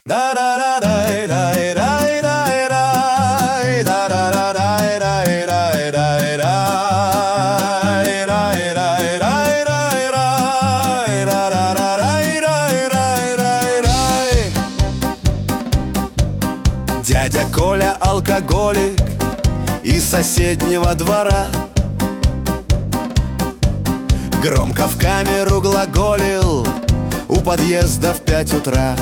Дядя Коля алкоголик из соседнего двора, громко в камеру глаголил у подъезда в 5 утра.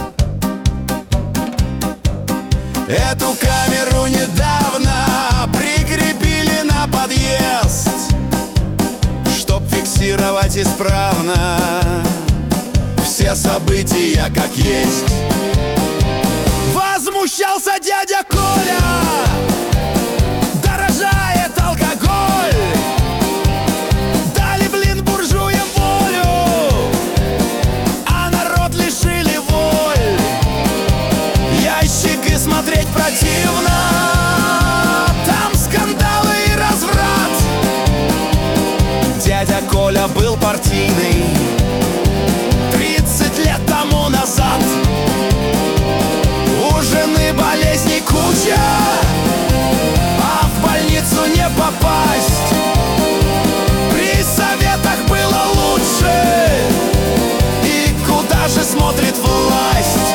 Эту камеру недавно прикрепили на подъезд, чтоб фиксировать исправно все события как есть. Возмущался дядя Коля, дорожает алкоголь, дали, блин, буржуям волю, а народ лишили воль. Ящик и смотреть противно, там скандалы и разврат. Дядя Коля был партийный 30 лет тому назад. У жены болезней куча, а в больницу не попасть. При советах было лучше, и куда же смотрит власть?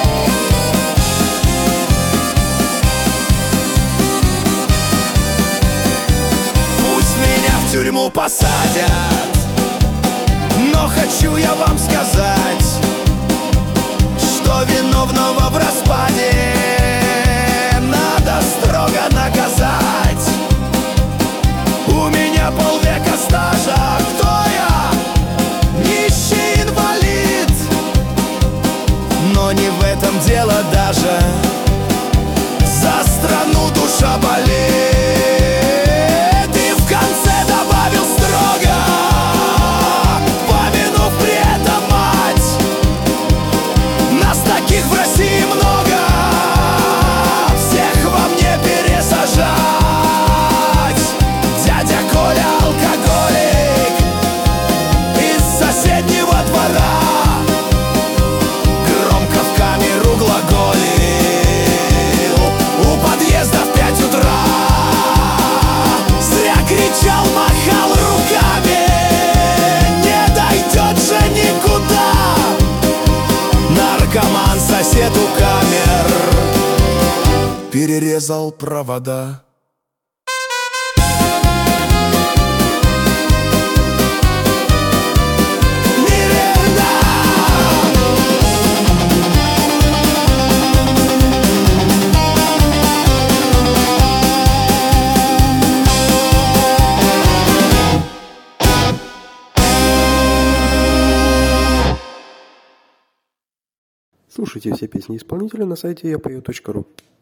Пусть меня в тюрьму посадят, но хочу я вам сказать, что виновного в распаде надо строго наказать. У меня полвека стажа, кто я? Нищий инвалид. Но не в этом дело даже, за страну душа болит. И в конце добавил строго, помянув при этом мать. Нас таких в России много, всех вам не пересажать. Дядя Коля алкоголик из соседнего двора, громко в камеру глаголил у подъезда в 5 утра. Зря кричал, махал руками, не дойдет же никуда. Наркоман, сосед у камер, перерезал провода. Слушайте все песни исполнителя на сайте yapою.ru.